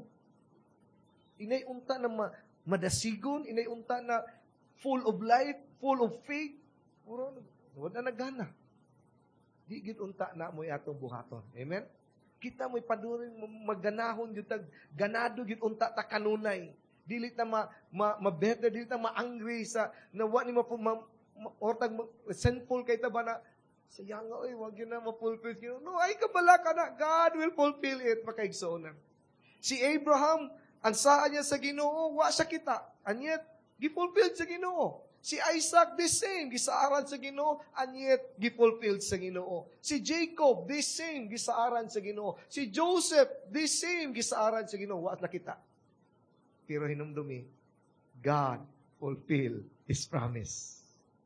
A: Inay unta na ma- madasigon, inay unta na full of life, full of faith. Puro, wala na gana. Di gid unta na mo atong buhaton. Amen? Kita mo'y paduring maganahon yun, tag, ganado yun unta ta kanunay. Dili ta ma, ma, ma better, dili ta ma-angry sa, nawa ni ma, ma, ma or tag, ma, sinful kay ta ba na, sayang nga, oy, wag yun na ma-fulfill. No, ay kabala ka na. God will fulfill it. Makaigsuonan. Si Abraham, ang saan niya sa Ginoo, wa sa kita. And yet, gifulfilled sa Ginoo. Si Isaac, the same, gisaaran sa Ginoo, and yet, gifulfilled sa Ginoo. Si Jacob, the same, gisaaran sa Ginoo. Si Joseph, the same, gisaaran sa Ginoo. Wa na kita. Pero hinumdumi, God fulfill His promise.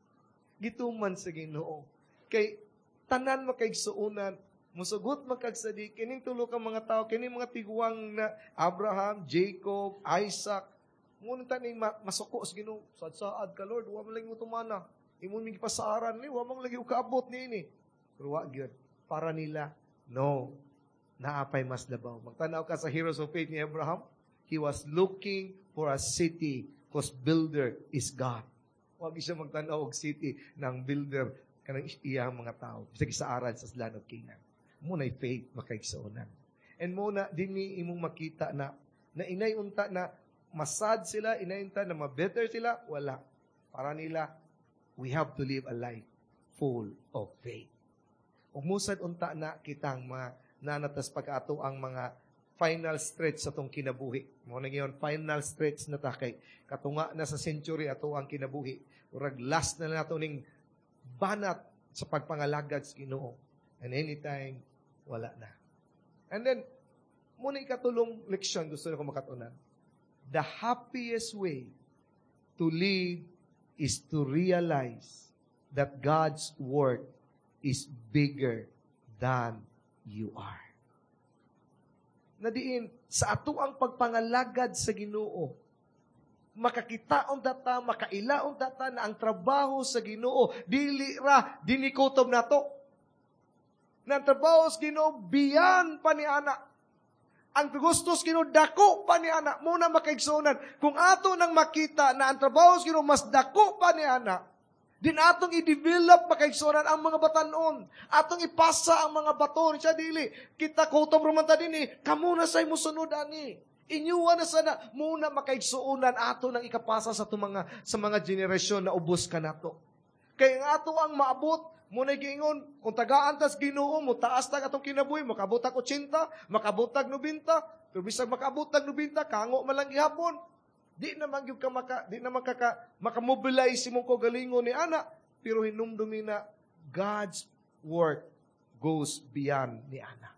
A: Gituman sa Ginoo. Kay tanan makaigsuonan, musugot makagsadi, kining tulo ka mga tao, kining mga tiguang na Abraham, Jacob, Isaac, ngunit taning masuko sa Ginoo, sad-saad ka Lord, wa man lagi mo tumana. Imong mi pasaaran ni, wa man lagi ukaabot niini. Pero wa gyud para nila, no. Naapay mas labaw. Magtanaw ka sa Heroes of Faith ni Abraham, he was looking for a city because builder is God. Wa gyud siya magtanaw og city ng builder kanang iyang mga tao. Bisag isaaran sa land of Canaan. Muna'y faith makaigsuonan. And muna, din ni imong makita na, na inay unta na masad sila, inay unta na mabetter sila, wala. Para nila, we have to live a life full of faith. Ug musad unta na kitang mga nanatas pag-ato ang mga final stretch sa tong kinabuhi. Mo na ngayon, final stretch na ta kay katunga na sa century ato ang kinabuhi. Urag last na nato ning banat sa pagpangalagad sa Ginoo. And anytime, wala na. And then, muna ikatulong leksyon, gusto na ko makatunan. The happiest way to live is to realize that God's work is bigger than you are. Nadiin, sa ato ang pagpangalagad sa Ginoo, makakitaon data, makailaon data na ang trabaho sa Ginoo dili ra dinikutob nato. Na ang trabaho sa Ginoo biyan pa ni ana. Ang gusto sa Ginoo dako pa ni ana. Muna makaigsuonan kung ato nang makita na ang trabaho sa Ginoo mas dako pa ni ana, din atong i-develop makaigsuonan ang mga batanon. Atong ipasa ang mga baton sa dili. Kita kutob ra man ta dinhi, kamo na say mosunod ani. Inyuwa na sana muna makaigsuonan ato ng ikapasa sa mga sa mga generasyon na ubos ka nato. Kaya ang ato ang maabot, muna giingon, kung tagaan tas Ginoo mo, taas tag atong kinabuhi, makabutag eighty, makabutag ninety, pero bisag makabutag ninety, kango man lang gihapon. Di naman gyud ka maka, di naman ka makamobilize imong kagalingon ni ana, pero hinumdumi na God's work goes beyond ni ana.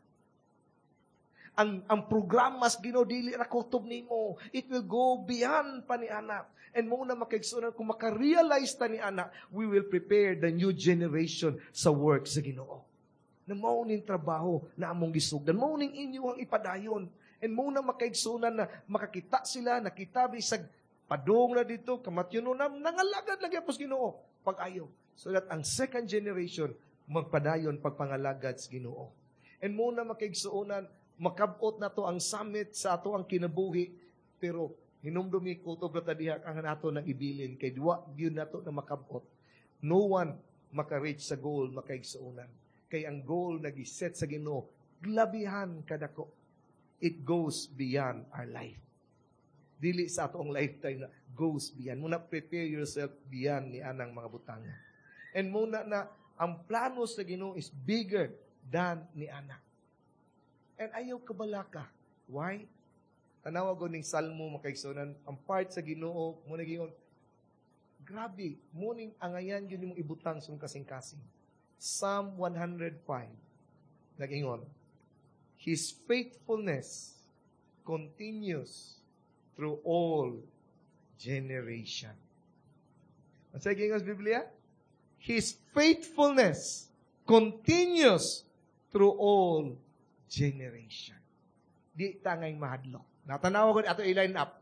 A: Ang ang programa sa Ginoo dili ra kutob nimo. It will go beyond pa ni ana. And muna makaigsuonan kung maka-realize ta ni ana, we will prepare the new generation sa work sa Ginoo. Na mao ning trabaho na among gisugdan, mao ning inyo ang ipadayon. And muna makaigsuonan na makakita sila, nakita bisag padung na dito, kamatyon na, nangalagad lagi apos Ginoo. Pag-ayo. So that ang second generation, magpadayon pagpangalagad sa Ginoo. And muna makaigsuunan, makabot na to ang summit sa ato ang kinabuhi, pero hinumdumi ko to bratadiha ang nato nang ibilin, kay duwa yun na to na makabot. No one maka-reach sa goal, makaigsuunan. Kay ang goal na giset sa Ginoo, glabihan kadako. It goes beyond our life. Dili sa atong lifetime na goes beyond. Muna prepare yourself beyond ni anang mga butanga. And muna na ang plano sa Ginoo is bigger than ni anak. And ayaw kabalaka. Why? Tanawa ko ning salmo makaigsunan, ang part sa Ginoo muna gingon, grabe, muning angayan yun yung ibutang sa kasing-kasing. Psalm one oh five, nagingon, His faithfulness continues through all generation. Ang sa gingon sa Biblia? His faithfulness continues through all generation. Di tangay mahadlok. Natanaw ko ato i-line up.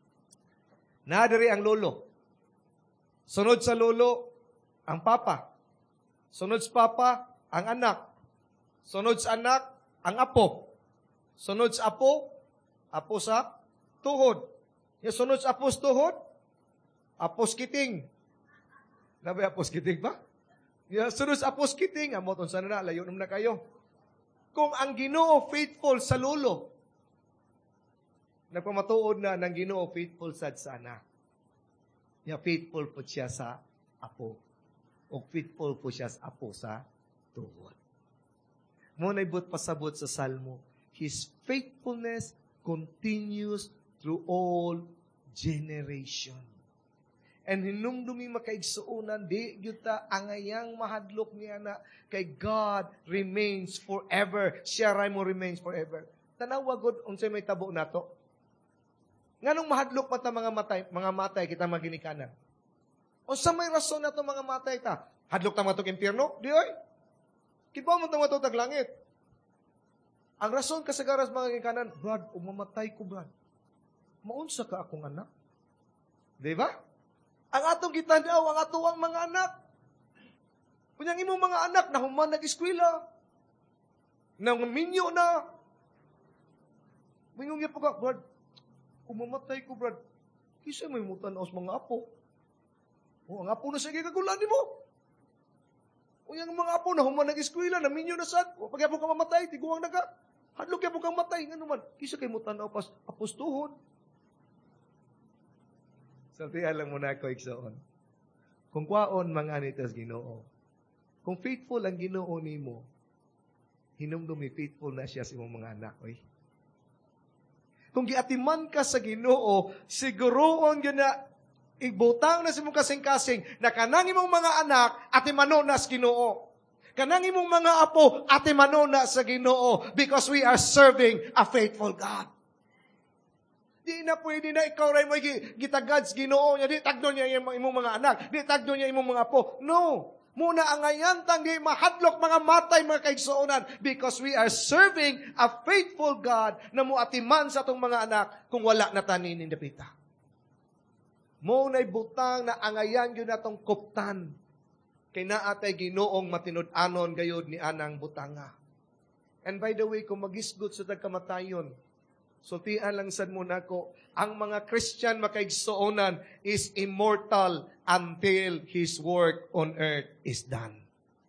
A: Nadiri ang lolo. Sunod sa lolo, ang papa. Sunod sa papa, ang anak. Sunod sa anak, ang apo. Sunod sa apo, apo sa tuhod. Yung sunod sa apo sa tuhod, apo sa kiting. Nabi apo sa kiting ba? Yung sunod sa apo sa kiting, amot unsa na na, layo naman na kayo. Kung ang Ginoo faithful sa lolo, nagpamatuod na ng Ginoo faithful sad sa anak. Ya faithful po siya sa apo. O faithful po siya sa apo sa tuhod. Muna ibut pasabot sa salmo, His faithfulness continues through all generation. And hinumdumi makaigsuunan, di yuta angayang mahadlok niya na kay God remains forever. Siya ray mo remains forever. Tanawagod, unsay may tabo nato. Nganong mahadlok pa ta mga matay, mga matay kita maginikanan. Unsa may rason nato mga matay ta? Hadlok ta matok impierno? Di oy. Kibaw mo ta matok tag langit. Ang rason kasagaras mga ginikanan, Brad, umamatay ko, Brad. Maunsa ka akong anak? Di ba? Ang atong gitandaw, ang atuang mga anak. Kunyang imong mga anak na human nag-eskwela. Nang minyo na. Mingong niya po ka, Brad, umamatay ko, Brad. Kisa may mutan sa mga apo. O, ang apo na sige kagulan mo. O, yung mga apo na human nag-eskwela, na minyo na sad. O, pag apo ka mamatay, tiguang na ka. Hadlok apo kang matay. Nga naman, kisa kay mutan na pas apostuhon. Sabihan lang muna ako, iksoon. Kung kwaon mga anitas Ginoo, kung faithful ang Ginoo nimo, hinumdumi faithful na siya sa imong mga anak. Oy. Kung giatiman ka sa Ginoo, siguroon yun na ibutang na sa imong kasing-kasing na kanang imong mga anak atimano na sa Ginoo. Kanang imong mga apo atimano na sa Ginoo because we are serving a faithful God. Di na pwede na ikaw rin mo gitagad sa Ginoo niya. Di tagdo niya yung imong mga anak. Di tagdo niya imong mga apo. No. Muna ang ayantang di mahadlok mga matay mga kaigsuonan because we are serving a faithful God na muatiman sa atong mga anak kung wala na tanin in dapita. Muna'y butang na angayan yun natong kuptan kay naatay Ginoong matinud-anon gayod ni anang butanga. And by the way, kung magisgot sa tagkamatayon, sultian lang sad muna ko, ang mga Christian makaigsuonan is immortal until His work on earth is done.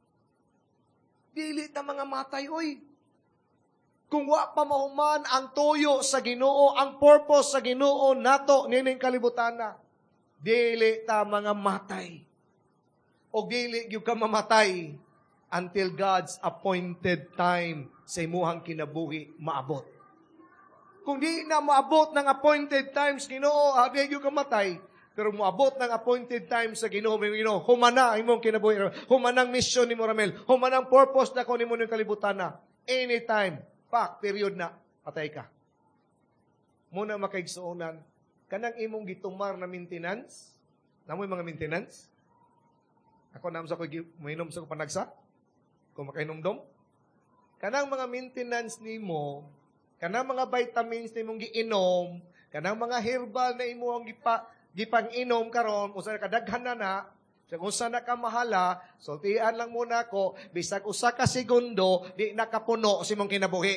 A: Dili na mga matay, oy. Kung wa pa mahuman ang toyo sa Ginoo, ang purpose sa Ginoo nato nining kalibutan na, dili ta mga matay. O dili gyud ka mamatay until God's appointed time sa imuhang kinabuhi maabot. Kung di na maabot ng appointed times, Ginoo, habi yung kamatay, pero maabot ng appointed times sa Ginoo, Ginoo, humana ang imong kinabuhi, humanang mission ni mo, Ramel, humanang purpose na ko ni mo ng kalibutan na, anytime, pak, period na, patay ka. Muna makaigsuonan, kanang imong gitumar na maintenance, namoy mga maintenance, ako naman sa ko, mainom sa ko panagsa, kung makainomdom, kanang mga maintenance ni mo, kanang mga vitamins na imong giinom, kanang mga herbal na imong gipa, gipang inom karon, usa ka daghan na na, sa kung saan na ka mahala, sultian lang muna ko, bisag usa ka segundo, di nakapuno si mong kinabuhi.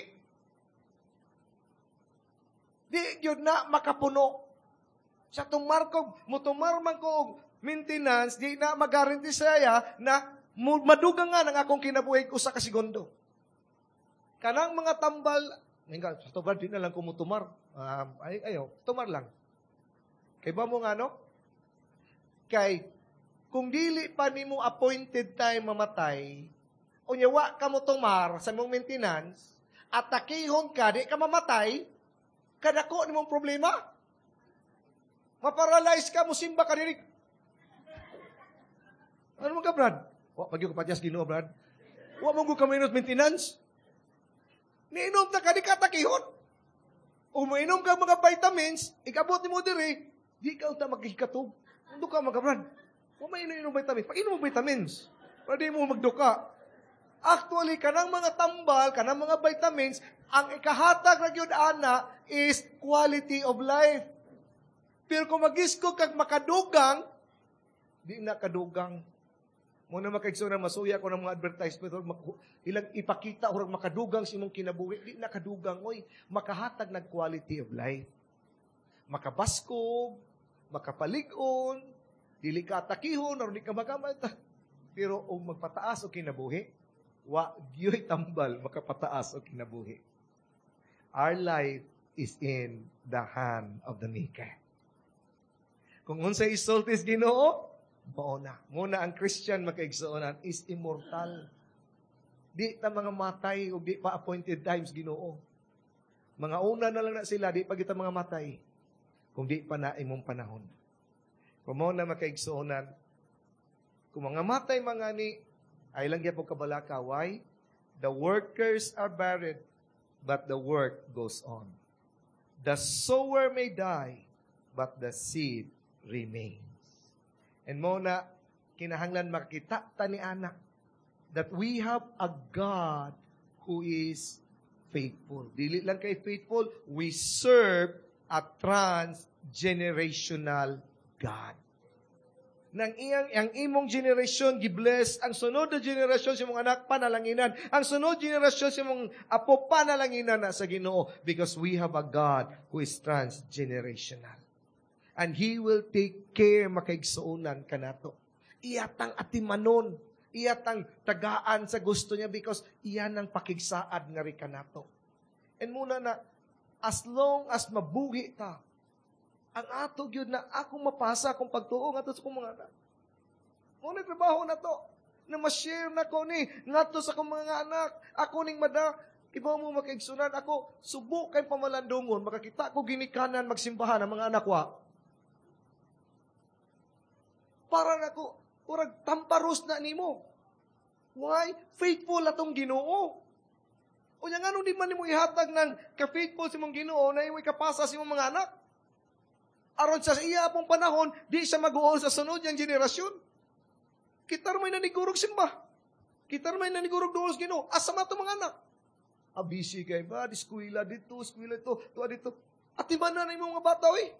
A: Di yun na makapuno. Sa tumarkog, mutumar man ko maintenance, di na magaranti saya na madugang nga ng akong kinabuhi usa ka segundo. Kanang mga tambal, nga, sa tubad, di na lang kumutumar. Um, ay, ayo, tumar lang. Kay ba mo nga, no? Kay, kung dili pa ni mo appointed time mamatay, o nyawa ka mo tumar sa mong maintenance, at takihon ka, di ka mamatay, kadako ni mong problema. Maparalyze ka, musimba ka dinig. Ano mo ka, Brad? Wa, pag yung kapatyas ginoo, Brad. Wa mong ka minus maintenance. Niinom na ka, di ka takihon. O mainom ka mga vitamins, ikabot ni mo diri, di ka unta maghikatog. Ano ka mga brad? Kung may inom vitamins, pag inom mo vitamins, para di mo magduka. Actually, kanang mga tambal, kanang mga vitamins, ang ikahatag na yun, ana, is quality of life. Pero kung mag-isko kag makadugang, di na kadugang. Muna makaigso na masuya ko ng mga advertisement, ilang ipakita, or makadugang si mong kinabuhi, di na kadugang, oy, makahatag ng quality of life. Makabaskog, makapaligon, dili ka atakihon, or di ka magamata. Pero kung magpataas o kinabuhi, wa gyoy tambal, makapataas o kinabuhi. Our life is in the hand of the Maker. Kung unsa isultis Ginoo, mauna. Muna ang Christian makaigsuonan is immortal. Di ta mga matay o di pa appointed times Ginoo. Mga una na lang na sila, di pa kita mga matay. Kung di pa na imong panahon. Kung mo na makaigsuonan, kung mga matay mga ni, ay lang yan po kabalaka. Why? The workers are buried, but the work goes on. The sower may die, but the seed remains. And mo na, kinahanglan makita ta ni anak that we have a God who is faithful. Dili lang kay faithful, we serve a trans-generational God. Nang iyang, ang imong generation, gibless, ang sunod na generasyon sa mong anak, panalanginan. Ang sunod generasyon sa mong apo, panalanginan na sa Ginoo. Because we have a God who is trans-generational. And He will take care makaigsuunan kanato. Iyatang atimanon, iyatang tagaan sa gusto niya because iyan ang pakigsaad nga ri kanato. And muna na, as long as mabuhi ta, ang ato gyud na ako mapasa kung pagtuo nga to sa kong mga anak. Muna trabaho na to, na ma-share na ko ni, nga to sa kong mga anak, ako ning mada, iba mo makaigsunan, ako subo kay pamalandungon, makakita ko ginikanan magsimbahan ang mga anak wa. Para na ko, urag tamparos na nimo. Why? Faithful atong Ginoo. O nga nung di man nimo ihatag ng ka-faithful si mong Ginoo na iway kapasa si mong mga anak. Aron sa iya pong panahon, di siya mag-uol sa sunod yung generasyon. Kita may nanigurog simba. Kita may nanigurog doon sa Ginoo. Asa man mga anak? Abisi kay ba, diskuila dito, eskwela dito, tuwa dito. Ati man na imong mga bata, oy.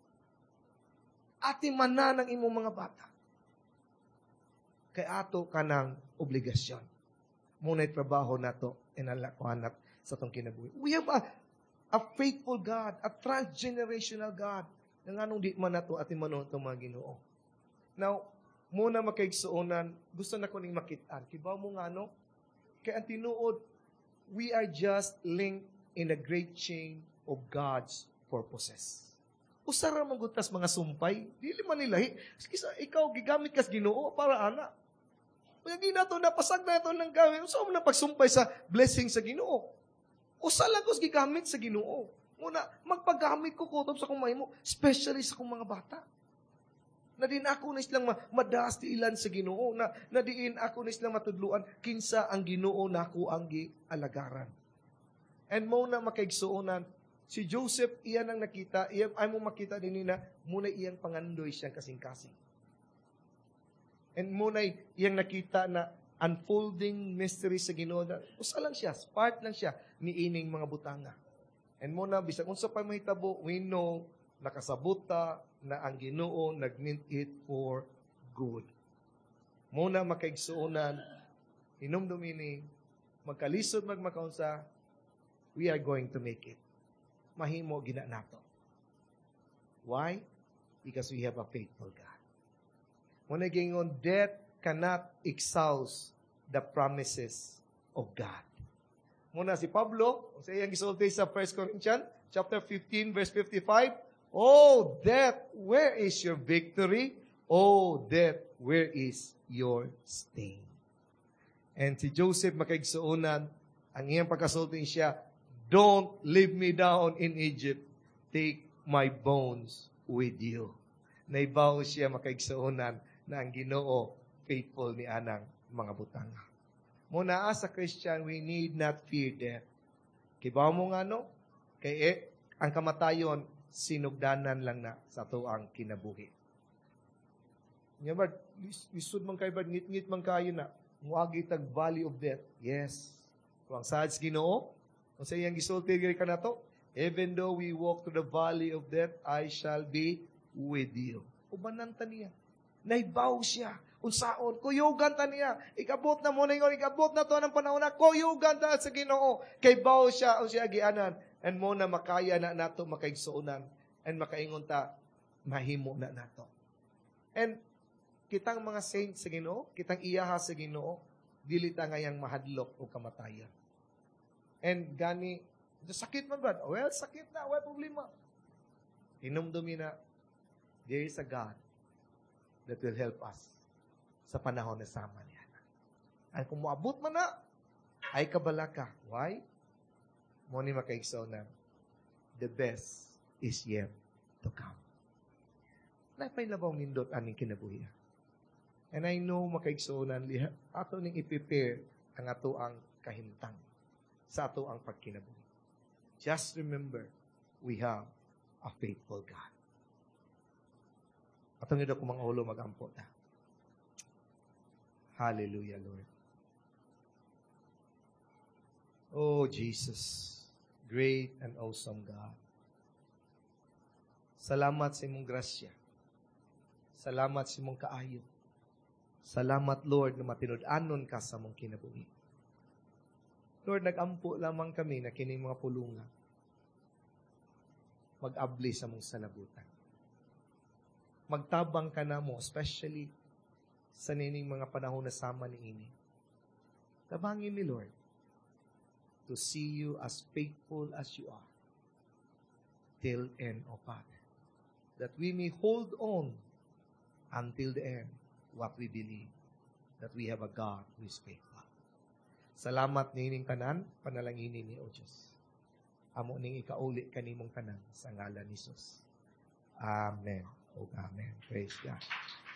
A: Ati man na ng imong mga bata. Kay ato kanang obligasyon. Muna'y trabaho nato inalakuanat sa tong kinabuhi. We have a, a faithful God, a transgenerational God, na nga nung di man nato atin manon itong mga Ginoo. Now, muna makaigsuonan, gusto na ko ning makitaan. Kibaw mo nga, no? Kaya ang tinuod, we are just linked in a great chain of God's purposes. Usara magutas mga sumpay, dili man nilahi. Kisa ikaw gigamit kas Ginoo para ana. Kaya ginato na pasag na ito ng gawin. Usa mo na pagsumpay sa blessing sa Ginoo. Usa lang kos gigamit sa Ginoo. Muna magpagamit ko kutob sa kumay mo, especially sa kong mga bata. Na din ako na silang madaas ti ilan sa Ginoo, na, na diin ako na silang matudluan kinsa ang Ginoo nako ang gialagaran. And mo na makaigsuonan, si Joseph, iyan ang nakita, iyan, ay mo makita din na muna iyang pangandoy siyang kasing-kasing. And muna iyang nakita na unfolding mystery sa Ginoo, na usa lang siya, part lang siya ni ining mga butanga. And muna, bisag unsa pa mahitabo, we know nakasabuta na ang Ginoo nag-meant it for good. Muna makaigsuunan, hinumdumini, magkalisod magmakaunsa, we are going to make it. Mahimo gina nato. Why? Because we have a faithful God. Muna gingon, death cannot exhaust the promises of God. Muna si Pablo, sa iyang gisulti sa First Corinthians chapter fifteen, verse fifty-five, "Oh, death, where is your victory? Oh, death, where is your sting?" And si Joseph makaigsuunan, ang iyang pagkasulti siya, "Don't leave me down in Egypt. Take my bones with you." Naibaw siya makaigsuunan na ang Ginoo faithful ni anang mga butanga. Muna as a Christian, we need not fear death. Kibaw mo nga no? Kay eh, ang kamatayon, sinugdanan lang na sa tuang kinabuhi. Nga ba, lisod man kayo ba, ngit-ngit man kayo na, muagi tag valley of death. Yes. Kung ang sads Ginoo, kung sa iyang gisulti ka na to, even though we walk to the valley of death, I shall be with you. Ubanan ta niya. Naibaw siya. Unsaon, kuyugan ta niya. Ikabot na mo na yun, ikabot na to ng panahon na, kuyugan ta sa Ginoo. Kay baw siya, o siya gianan. And mo na makaya na nato makaigsuunan. And makaingon ta, mahimo na nato. And kitang mga saints sa Ginoo, kitang iyaha sa Ginoo, dili ta ngayang mahadlok o kamatayan. And gani, sakit man ba? Well, sakit na, wala problema. Inumdumi na, there is a God that will help us sa panahon na sama niya. Ay kung moabot man na, ay kabala ka. Why? Mo ni makaigsaw na, the best is yet to come. Napay labaw nindot aning kinabuhi. And I know makaigsaw na, ato ning i-prepare ang ato ang kahintang sa ato ang pagkinabuhi. Just remember, we have a faithful God. Atong ito kung mga ulo mag-ampo ta. Hallelujah, Lord. Oh, Jesus, great and awesome God. Salamat sa imong grasya. Salamat sa imong kaayo. Salamat, Lord, na matinud-anon ka sa mong kinabuhi. Lord, nag-ampo lamang kami na kining mga pulungan. Mag-abli sa mong salabutan. Magtabang ka na mo, especially sa nining mga panahon na sama ni ini. Tabangin ni Lord to see you as faithful as you are till end, O Father. That we may hold on until the end what we believe, that we have a God who is faithful. Salamat nining tanan, panalanginin ni O Diyos. Amo ning ikauli kanimong tanan sa ngalan ni Jesus. Amen. O Amen. Praise God.